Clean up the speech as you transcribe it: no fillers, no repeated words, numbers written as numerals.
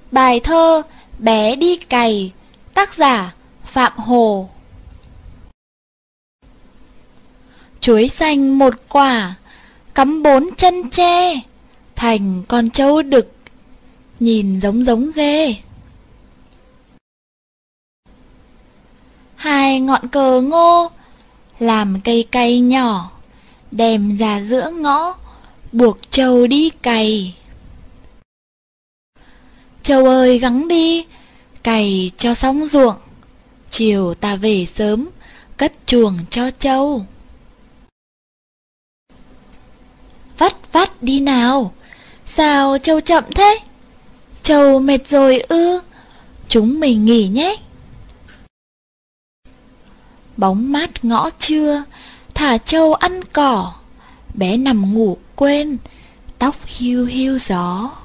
Bài thơ Bé đi cày, tác giả Phạm Hồ. Chuối xanh một quả, cắm 4 chân tre, thành con trâu đực, nhìn giống ghê. Hai ngọn cờ ngô, làm cây cày nhỏ, đem ra giữa ngõ, buộc trâu đi cày. Trâu ơi gắng đi, cày cho xong ruộng, chiều ta về sớm, cất chuồng cho trâu. Vắt đi nào, sao trâu chậm thế? Trâu mệt rồi ư? Chúng mình nghỉ nhé. Bóng mát ngõ trưa, thả trâu ăn cỏ, bé nằm ngủ quên, tóc hiu hiu gió.